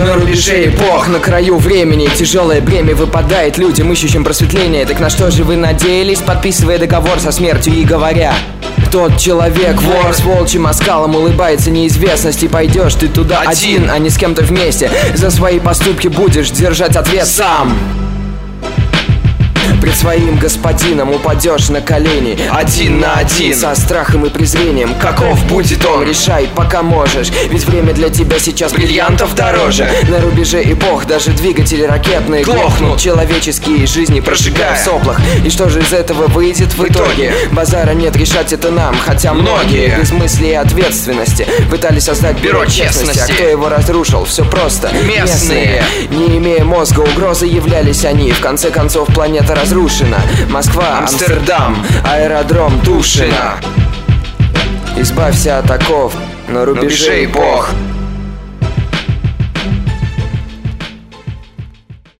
на рубеже эпох, на краю времени. Тяжелое бремя выпадает людям, ищущим просветление. Так на что же вы надеялись, подписывая договор со смертью и говоря: тот человек, вор с волчьим оскалом, улыбается неизвестности. Пойдешь ты туда один, а не с кем-то вместе. За свои поступки будешь держать ответ сам. Пред своим господином упадешь на колени, один на один, со страхом и презрением. Каков будет он? Решай, пока можешь, ведь время для тебя сейчас бриллиантов дороже. На рубеже эпох даже двигатели ракетные глохнут, человеческие жизни прожигая в соплах. И что же из этого выйдет в итоге? Базара нет, решать это нам, хотя многие без мысли и ответственности пытались создать бюро честности. А кто его разрушил? Все просто местные. Не имея мозга угрозы являлись они. В конце концов планета разрушена. Москва, Амстердам, аэродром Тушино. Избавься от оков на рубеже эпох.